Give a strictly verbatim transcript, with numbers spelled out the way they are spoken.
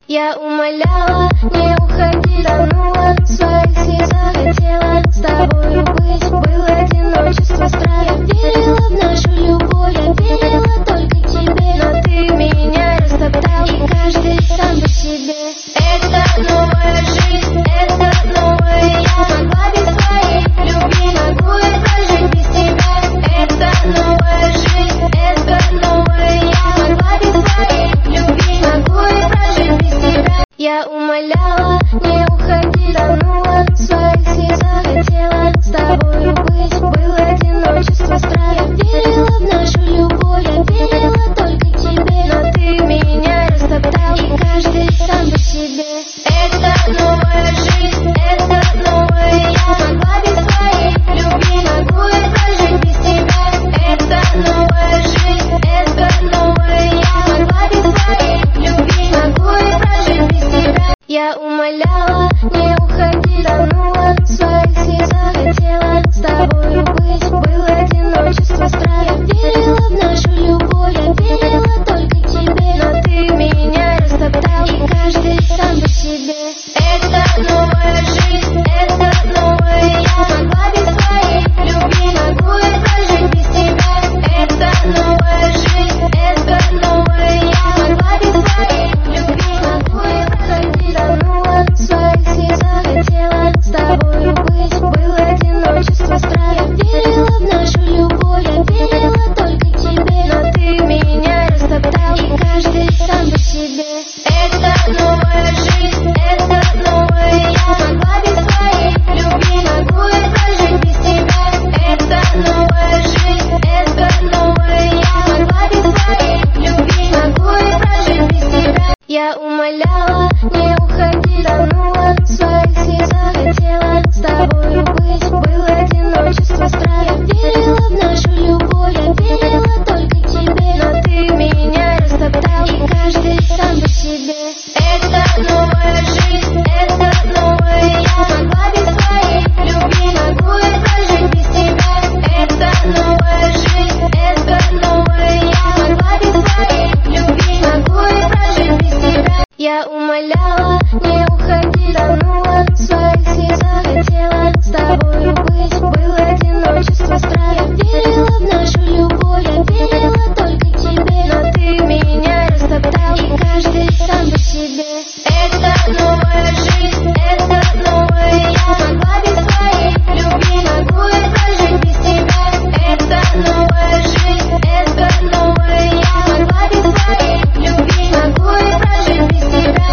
Я умоляла, не уходи, тонула в своих слезах. Хотела с тобою быть, было одиночество, страх. Я верила в нашу любовь, я верила только тебе, но ты меня растоптал, и каждый сам по себе. Это новая жизнь, это новая я. Могла без твоей любви, могу я прожить без тебя. Это новая жизнь, это новая я. Могла без твоей любви, могу я прожить без тебя. Я умоляла, не уходи, тонула в своих слезах. Хотела с тобою быть, было одиночество, страх. Я верила в нашу любовь, я верила только тебе, но ты меня растоптал, и каждый сам по себе. Это новая жизнь, это новая я. Могла без твоей любви, могу я прожить без тебя. Это новая жизнь, это новая я. Могла без твоей любви, могу я прожить без тебя. Я умоляла, не уходи, тонула в своих слезах. Хотела с тобою быть, было одиночество, страх. Я верила в нашу любовь, я верила только тебе, но ты меня растоптал, и каждый сам по себе. Это новая жизнь, это новая я. Могла без твоей любви, могу я прожить без тебя. Это новая жизнь, это новая я. Могла без твоей любви, могу я прожить. Тонула в своих слезах. Хотела с тобою быть, было одиночество, страх. Я верила в нашу любовь, я верила только тебе, но ты меня растоптал, и каждый сам по себе. Это новая жизнь, это новая я. Могла без твоей любви, могу я прожить без тебя. Это новая жизнь, это новая я. Могла без твоей любви, могу я прожить без тебя. Я умоляла, не уходи, тонула в своих слезах. Хотела с тобою быть, было одиночество, страх. Я верила в нашу любовь, я верила только тебе, но ты меня растоптал, и каждый сам по себе. Это новая жизнь, это новая я. Могла без твоей любви, могу я прожить без тебя. Это новая жизнь, это новая я. Могла без твоей любви, могу я прожить без тебя. Я умоляла, не уходи, тонула в своих